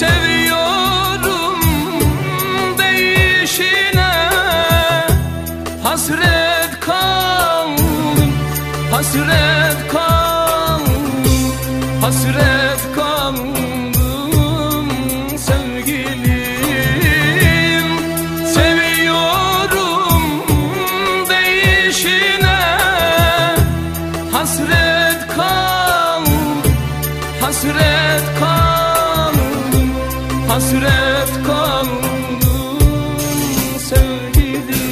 seviyorum değişine. Hasret kaldım, hasret kaldım, hasret kaldım sevgilim. Seviyorum değişine. Hasret kaldım, hasret kaldım, hasret kaldım sevgilim.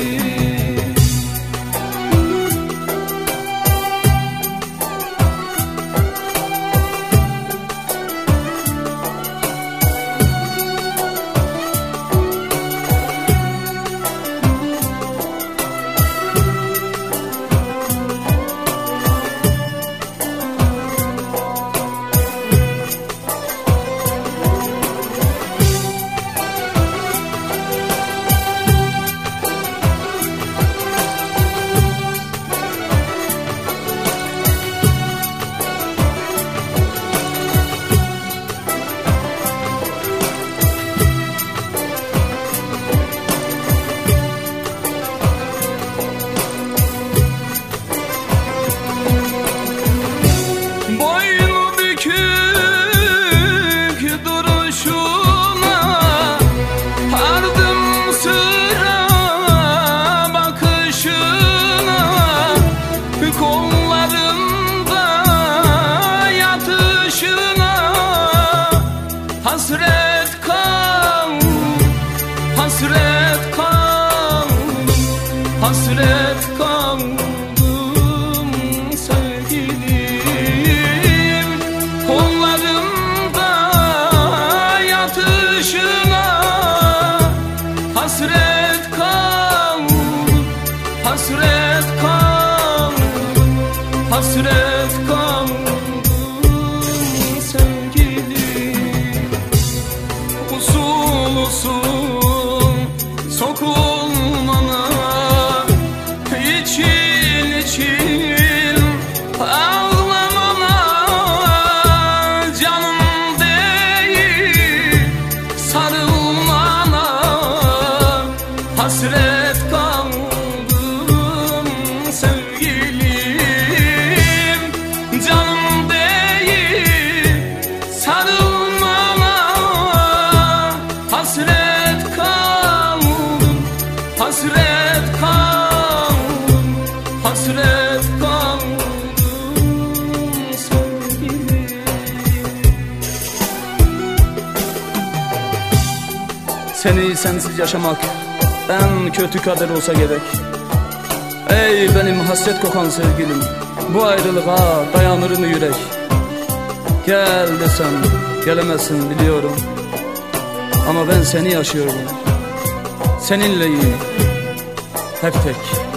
Hasret kaldım, hasret kaldım, hasret kaldım sevgilim. Kollarımda yatışına. Hasret kaldım, hasret kaldım, hasret kaldım sevgilim. Usul usul sokulmana, için için ağlamana. Canım değil sarılmana. Hasret kaldım sevgilim. Canım değil sarılmana. Hasret kaldım, hasret kaldım, hasret kaldım sevgilim. Seni sensiz yaşamak en kötü kader olsa gerek. Ey benim hasret kokan sevgilim, bu ayrılığa dayanır mı yürek? Gel desem gelemezsin biliyorum, ama ben seni yaşıyorum. Seninleyim hep tek.